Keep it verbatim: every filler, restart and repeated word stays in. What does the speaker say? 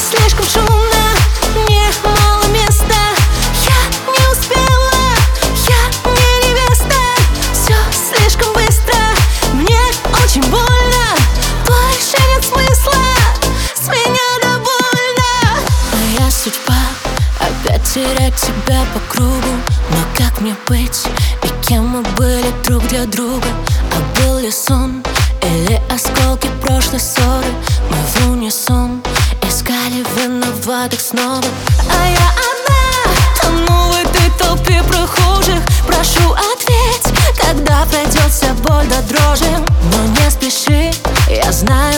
слишком шумно, мне мало места. Я не успела, я не невеста. Все слишком быстро, мне очень больно. Больше нет смысла, с меня довольно. Моя судьба опять терять тебя по кругу. Но как мне быть, и кем мы были друг для друга? А был ли сон, или осколки прошлой ссоры? Мы в унисон искали виноватых снова. А я одна тону в этой толпе прохожих. Прошу, ответь, когда пройдет вся боль до дрожи. Но не спеши, я знаю,